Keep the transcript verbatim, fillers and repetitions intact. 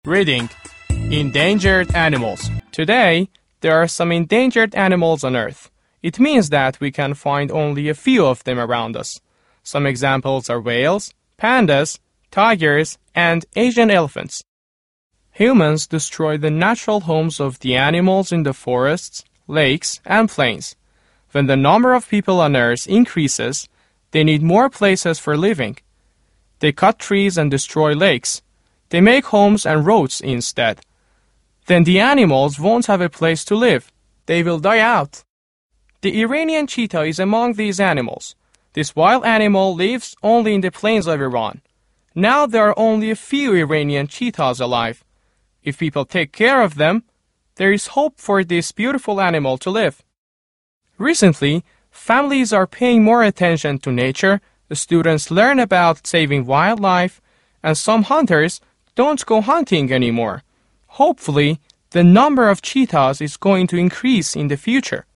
Reading Endangered Animals. Today, there are some endangered animals on Earth. It means that we can find only a few of them around us. Some examples are whales, pandas, tigers, and Asian elephants. Humans destroy the natural homes of the animals in the forests, lakes, and plains. When the number of people on Earth increases, they need more places for living. They cut trees and destroy lakes. They make homes and roads instead. Then the animals won't have a place to live. They will die out. The Iranian cheetah is among these animals. This wild animal lives only in the plains of Iran. Now there are only a few Iranian cheetahs alive. If people take care of them, there is hope for this beautiful animal to live. Recently, families are paying more attention to nature, the students learn about saving wildlife, and some hunters don't go hunting anymore. Hopefully, the number of cheetahs is going to increase in the future.